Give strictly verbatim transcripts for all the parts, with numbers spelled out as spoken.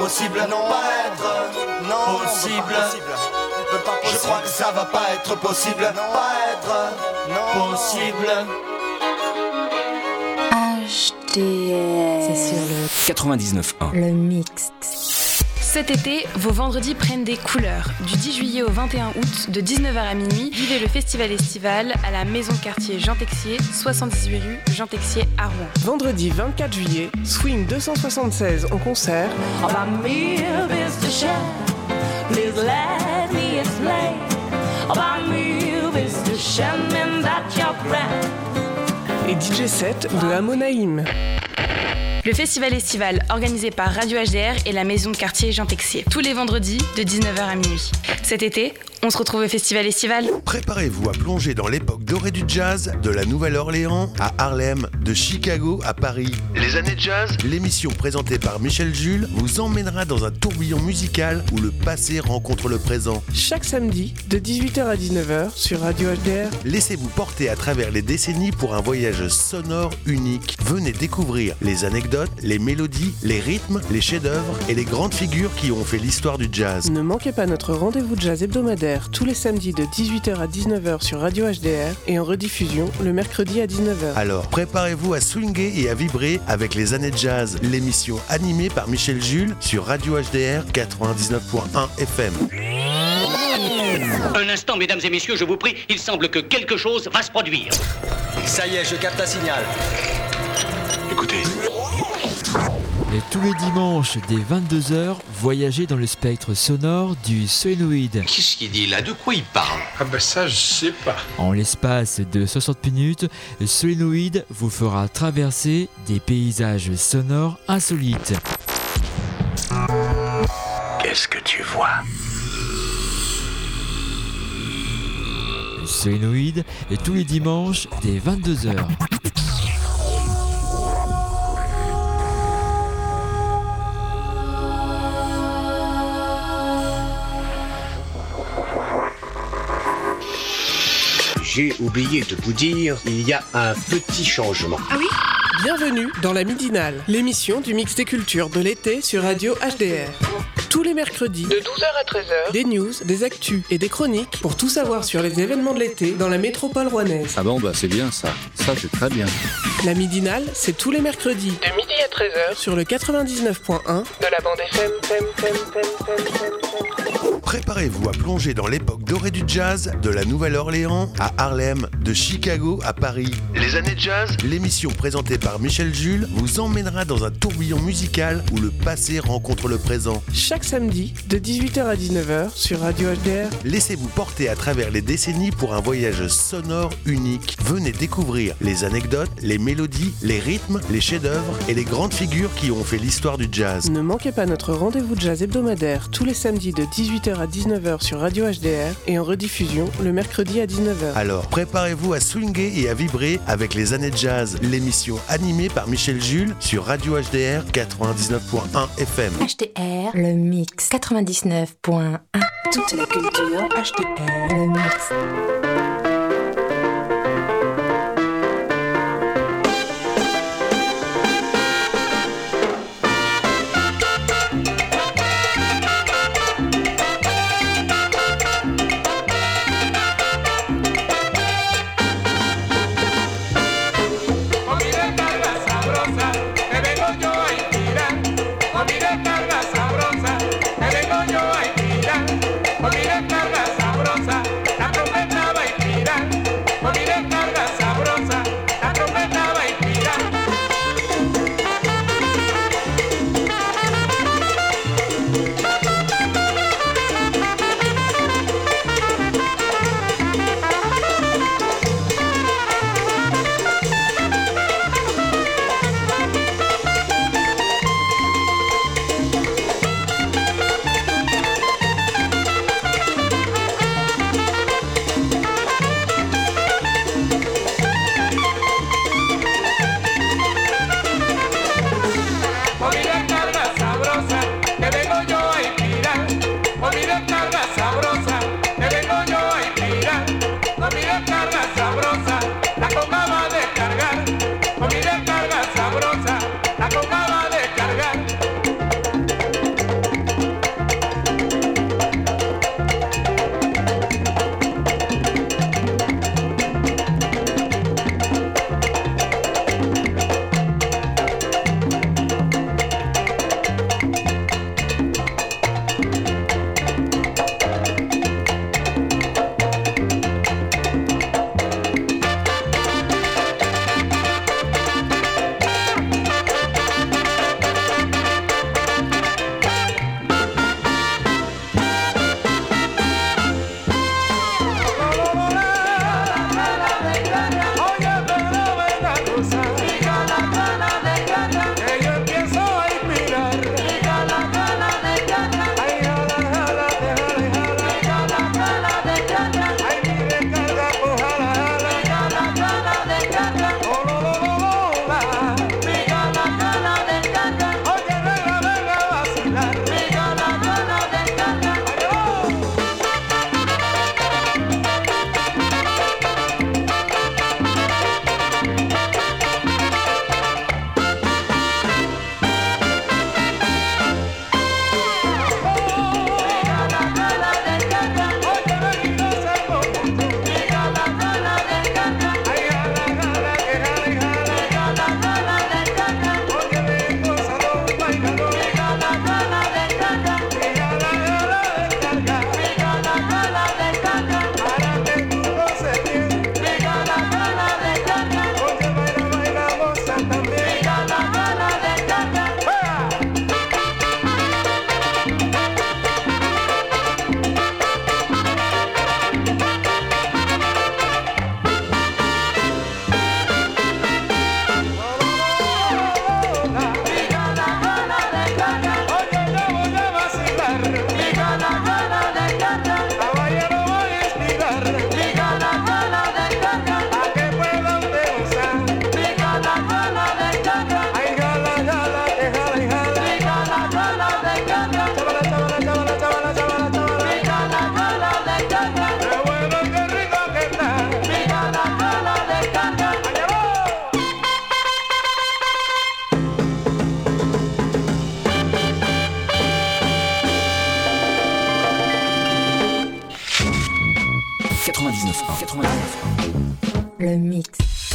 possible, non, pas être, non, possible. Pas possible. Je crois que ça va pas être possible, non, pas être, non, possible. H D R. C'est sur le quatre-vingt-dix-neuf un. Le mixte. Cet été, vos vendredis prennent des couleurs. Du dix juillet au vingt et un août, de dix-neuf heures à minuit, vivez le festival estival à la maison de quartier Jean Texier, soixante-dix-huit rue Jean Texier à Rouen. Vendredi vingt-quatre juillet, Swing deux cent soixante-seize en concert. Et D J set de Amonaïm. Le festival estival organisé par Radio H D R et la maison de quartier Jean Texier. Tous les vendredis de dix-neuf heures à minuit. Cet été, on se retrouve au festival estival. Préparez-vous à plonger dans l'époque dorée du jazz, de la Nouvelle-Orléans à Harlem, de Chicago à Paris. Les années jazz, l'émission présentée par Michel Jules, vous emmènera dans un tourbillon musical où le passé rencontre le présent. Chaque samedi, de dix-huit heures à dix-neuf heures sur Radio H D R. Laissez-vous porter à travers les décennies pour un voyage sonore unique. Venez découvrir les anecdotes, les mélodies, les rythmes, les chefs-d'œuvre et les grandes figures qui ont fait l'histoire du jazz. Ne manquez pas notre rendez-vous jazz hebdomadaire tous les samedis de dix-huit heures à dix-neuf heures sur Radio H D R et en rediffusion le mercredi à dix-neuf heures. Alors préparez-vous à swinguer et à vibrer avec les années jazz, l'émission animée par Michel Jules sur Radio H D R quatre-vingt-dix-neuf point un F M. Un instant, mesdames et messieurs, je vous prie, il semble que quelque chose va se produire. Ça y est, je capte un signal. Écoutez. Et tous les dimanches dès vingt-deux heures, voyagez dans le spectre sonore du solénoïde. Qu'est-ce qu'il dit là? De quoi il parle? Ah ben ça, je sais pas. En l'espace de soixante minutes, le solénoïde vous fera traverser des paysages sonores insolites. Qu'est-ce que tu vois? Le solénoïde est tous les dimanches dès vingt-deux heures. J'ai oublié de vous dire, il y a un petit changement. Ah oui? Bienvenue dans la Midinale, l'émission du mix des cultures de l'été sur Radio H D R. Tous les mercredis, de douze heures à treize heures, des news, des actus et des chroniques pour tout savoir sur les événements de l'été dans la métropole rouennaise. Ah bon, bah c'est bien ça. Ça, c'est très bien. La Midinale, c'est tous les mercredis, de midi à treize heures, sur le quatre-vingt-dix-neuf point un de la bande F M. Préparez-vous à plonger dans l'époque dorée du jazz, de la Nouvelle-Orléans à Harlem, de Chicago à Paris. Les années jazz, l'émission présentée par Michel Jules, vous emmènera dans un tourbillon musical où le passé rencontre le présent. Chaque samedi, de dix-huit heures à dix-neuf heures sur Radio H D R. Laissez-vous porter à travers les décennies pour un voyage sonore unique. Venez découvrir les anecdotes, les mélodies, les rythmes, les chefs-d'œuvre et les grandes figures qui ont fait l'histoire du jazz. Ne manquez pas notre rendez-vous jazz hebdomadaire tous les samedis de dix-huit heures à dix-neuf heures sur Radio H D R et en rediffusion le mercredi à dix-neuf heures. Alors préparez-vous à swinguer et à vibrer avec les années jazz, l'émission animée par Michel Jules sur Radio H D R quatre-vingt-dix-neuf point un F M. H D R, le mix quatre-vingt-dix-neuf point un. Toute la culture H D R. Le mix. Sabrosa, la trompeta quatre-vingt-dix-neuf point un. quatre-vingt-dix-neuf point un. Le mix.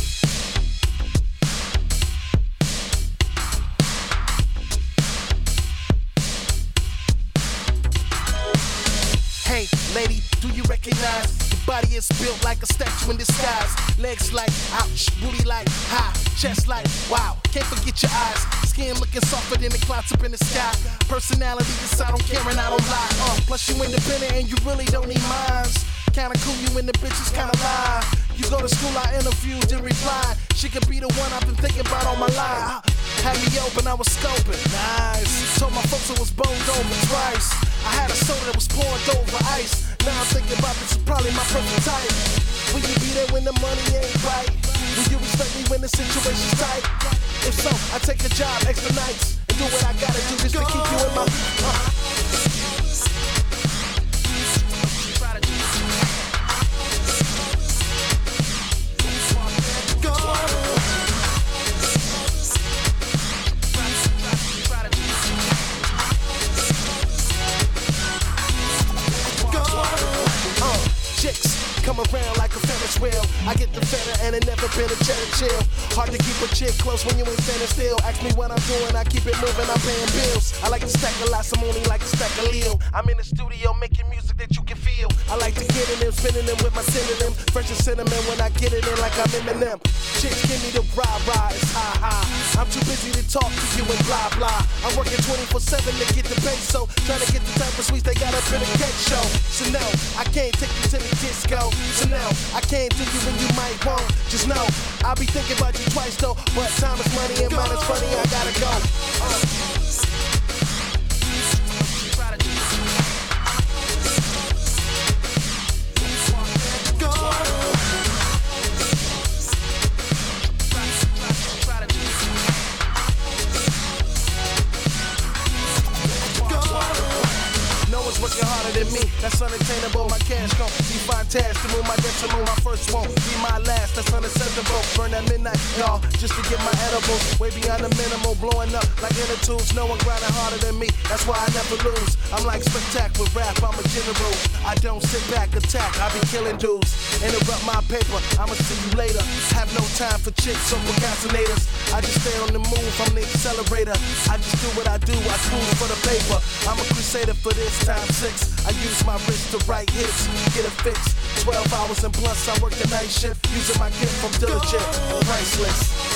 Hey, lady, do you recognize? Your body is built like a statue in disguise. Legs like ouch, booty like high, chest like wow. Can't forget your eyes. Skin looking softer than the clouds up in the sky. Personality is I don't care and I don't lie. Uh, plus you independent and you really don't need minds. Kinda cool, you and the bitches kinda lie. You go to school, I interviewed and replied. She could be the one I've been thinking about all my life. Had me open, I was scoping. Nice. Told my folks I was boned over twice. I had a soda that was poured over ice. Now I'm thinking about this is probably my perfect type. Will you be there when the money ain't right? Will you respect me when the situation's tight? If so, I take the job extra nights and do what I gotta do just to keep you in my. Uh. Come around like a Ferris wheel. I get the better and it never been a cheddar chill. Hard to keep a chick close when you ain't standing still. Ask me what I'm doing, I keep it moving, I'm paying bills. I like to stack a lot, some only like to stack a Leo. I'm in the studio making music that you can feel. I like to get in them, spinning them with my synonym. Fresh as cinnamon when I get it in like I'm Eminem. Chicks give me the rah-rah, it's high-high. I'm too busy to talk to you and blah-blah. I'm working twenty-four seven to get the peso. Trying to get the type of sweets they got up in a cake show. So no, I can't take you to the disco. So now, I can't do you when you might want. Just know, I'll be thinking about you twice though. But time is money and mine is funny, I gotta go. Uh. Working harder than me, that's unattainable. My cash gon' be fantastic. Move my decimal, my first won't be my last. That's unacceptable. Burn at midnight, y'all, just to get my edibles. Way beyond the minimal, blowing up like inner tubes. No one grinding harder than me, that's why I never lose. I'm like spectacular rap, I'm a general. I don't sit back, attack, I be killing dudes. Interrupt my paper, I'ma see you later. Have no time for chicks or procrastinators. I just stay on the move, I'm the accelerator. I just do what I do, I cruise for the paper. I'm a crusader for this time six. I use my wrist to write hits, get a fix. Twelve hours and plus I work the night shift. Using my gift from diligent, priceless.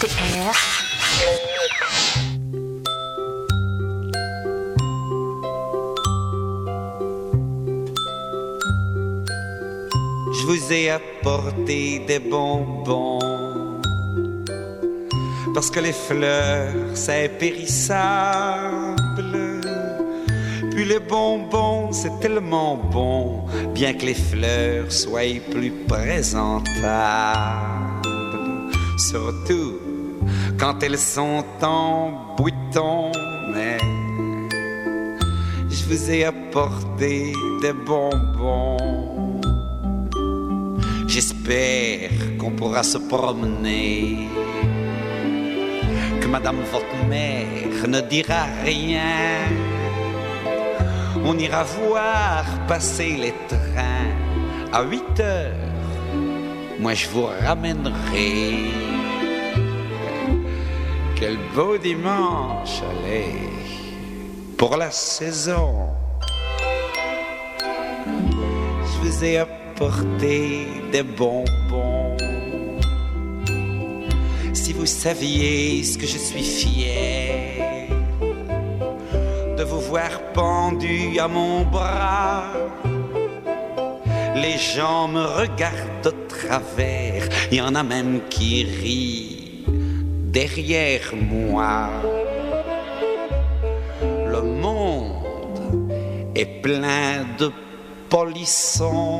T R. Je vous ai apporté des bonbons parce que les fleurs, c'est périssable. Puis les bonbons, c'est tellement bon, bien que les fleurs soient plus présentables. Surtout quand elles sont en bouton. Mais je vous ai apporté des bonbons. J'espère qu'on pourra se promener, que madame votre mère ne dira rien. On ira voir passer les trains à huit heures. Moi je vous ramènerai. Quel beau dimanche, allez, pour la saison. Je vous ai apporté des bonbons. Si vous saviez ce que je suis fier de vous voir pendu à mon bras. Les gens me regardent de travers, il y en a même qui rient derrière moi. Le monde est plein de polissons.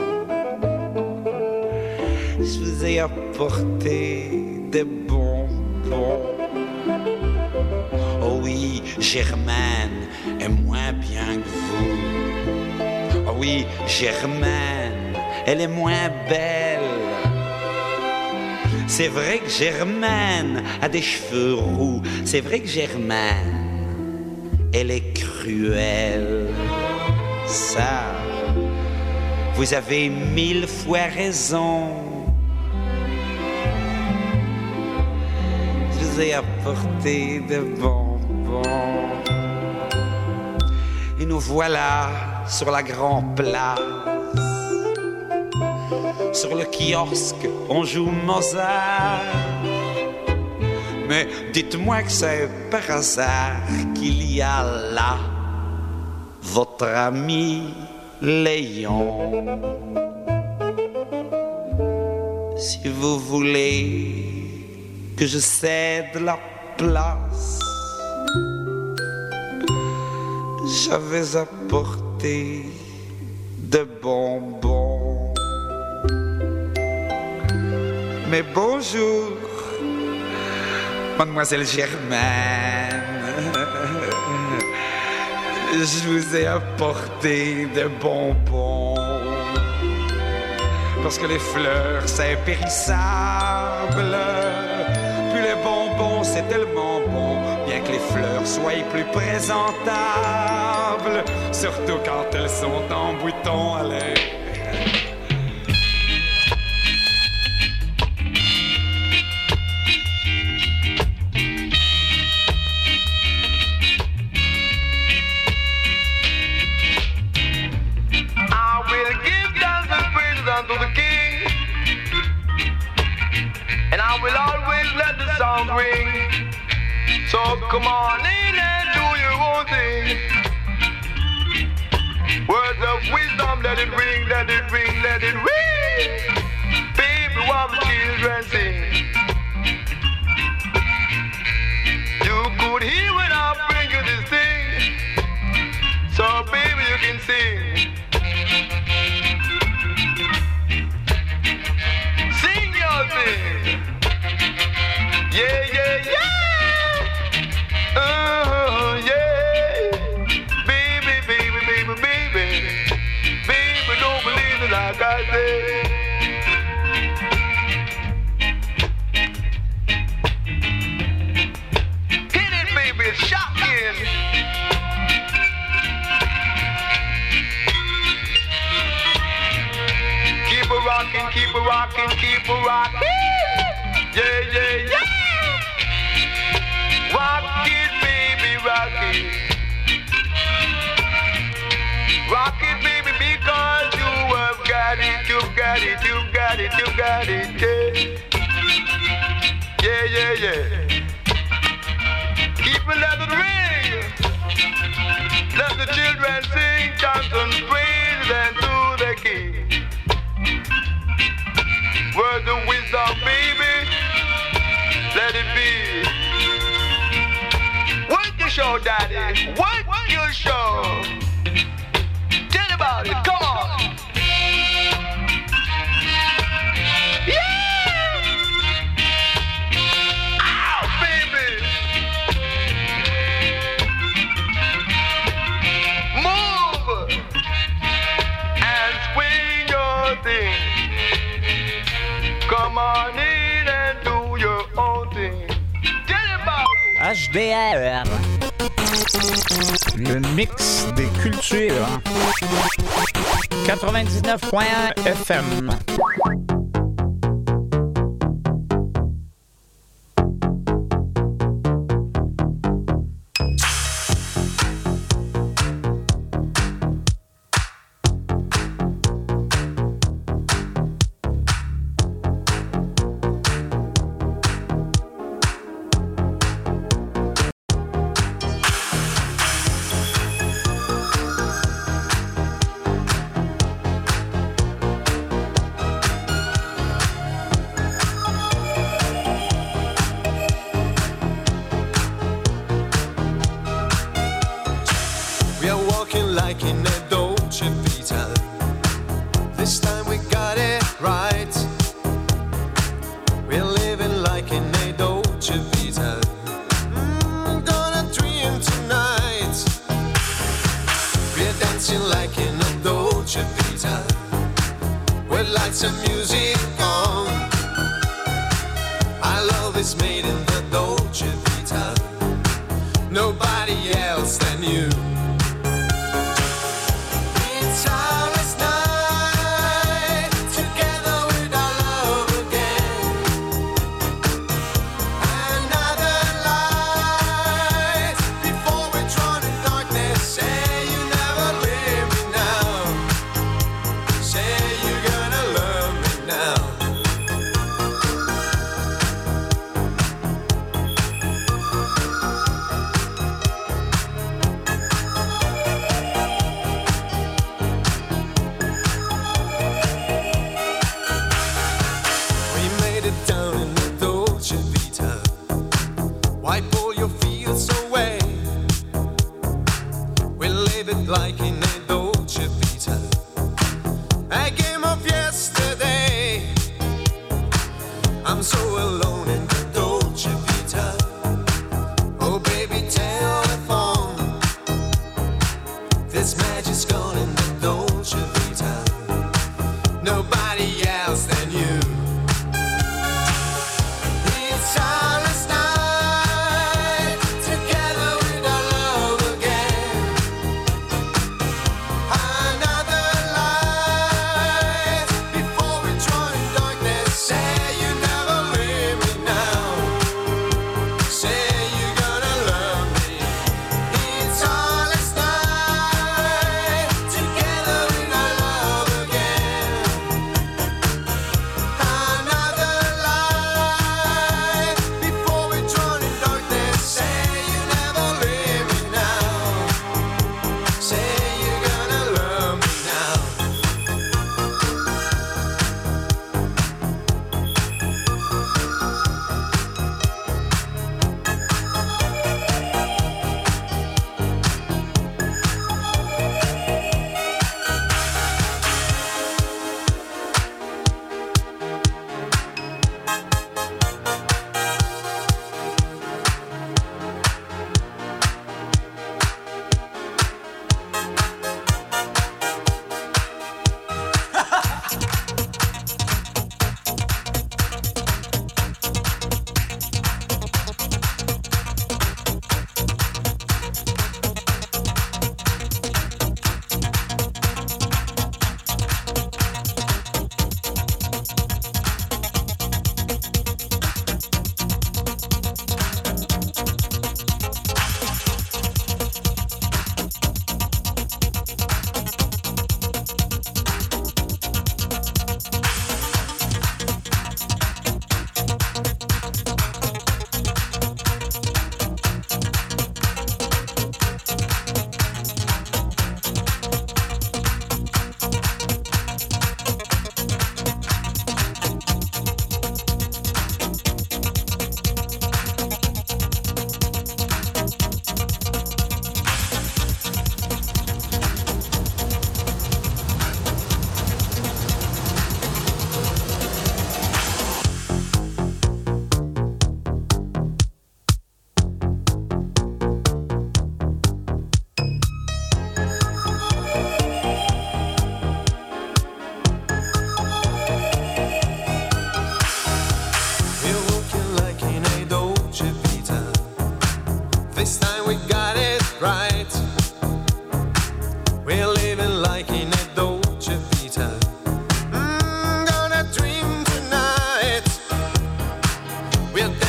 Je vous ai apporté des bonbons. Oh oui, Germaine est moins bien que vous. Oh oui, Germaine, elle est moins belle. C'est vrai que Germaine a des cheveux roux. C'est vrai que Germaine, elle est cruelle. Ça, vous avez mille fois raison. Je vous ai apporté de bonbons. Et nous voilà sur la grande place. Sur le kiosque, on joue Mozart. Mais dites-moi que c'est par hasard qu'il y a là votre ami Léon. Si vous voulez que je cède la place, j'avais apporté de bonbons. Mais bonjour, mademoiselle Germaine. Je vous ai apporté des bonbons parce que les fleurs, c'est périssable. Puis les bonbons, c'est tellement bon, bien que les fleurs soient plus présentables. Surtout quand elles sont en bouton à l'air. To the King, and I will always let the sound ring. So come on in and do your own thing. Words of wisdom, let it ring, let it ring, let it ring. Baby, while the children sing, you could hear when I bring you this thing. So baby, you can sing. Yeah, yeah, yeah. Uh, yeah. Baby, baby, baby, baby. Baby, don't believe it like I say. Hit it, baby, it's shocking. Keep it rocking, keep it rocking, keep it rocking. Yeah, yeah, yeah. Rock it, baby, rock it. Rock it, baby, because you have got it, you've got it, you've got it, you've got it, yeah. Yeah, yeah, yeah. Keep it let it ring. Let the children sing, dance and praise and to the king. Words of wisdom, baby. Let it be. Work your show, daddy. Work your show. Tell about it. Come on. Yeah. Ow, baby. Move and swing your thing. Come on in and do your own thing. Tell about it. H D R. Le mix des cultures. quatre-vingt-dix-neuf point un F M.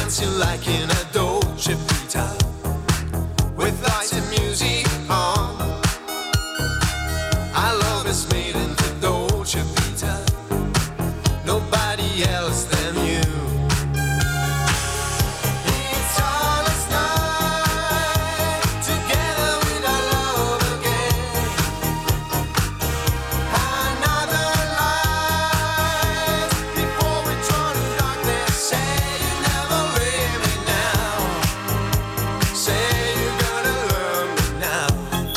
dancing like in a Dolce Vita, with lights and music on. Our love is made in the Dolce Vita, nobody else than you. It's all last night, together with our love again. Another light before we turn to darkness. Say you never leave me now. Say you're gonna love me now.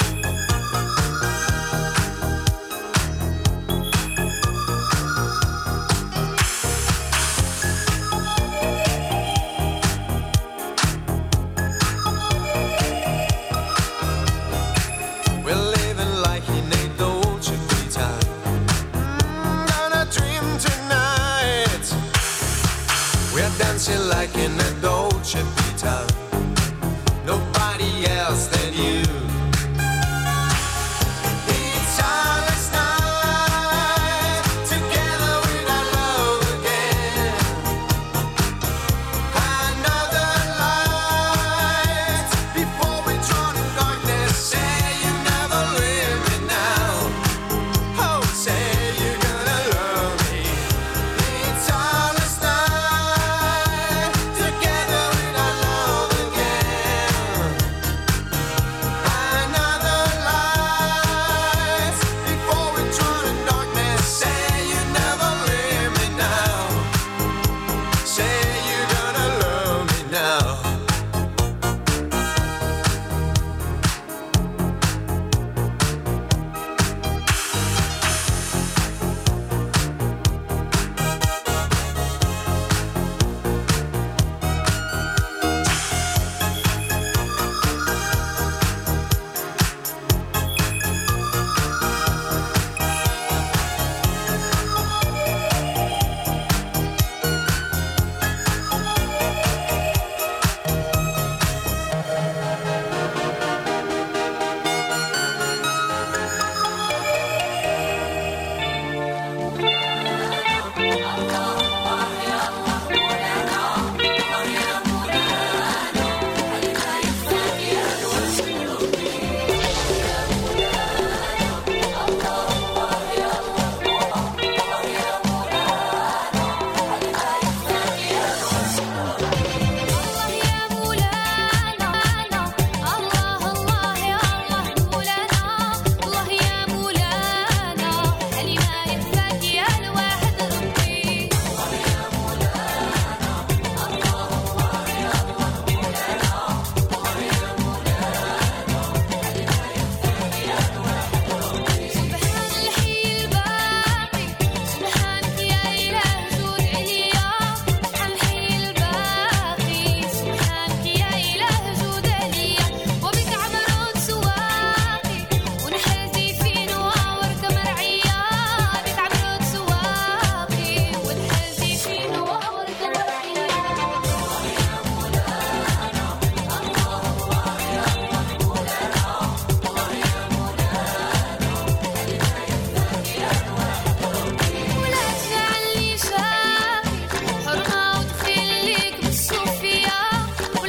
We're living like in a Dolce Vita, mm, on a dream tonight. We're dancing like in a Dolce Vita, nobody else than you.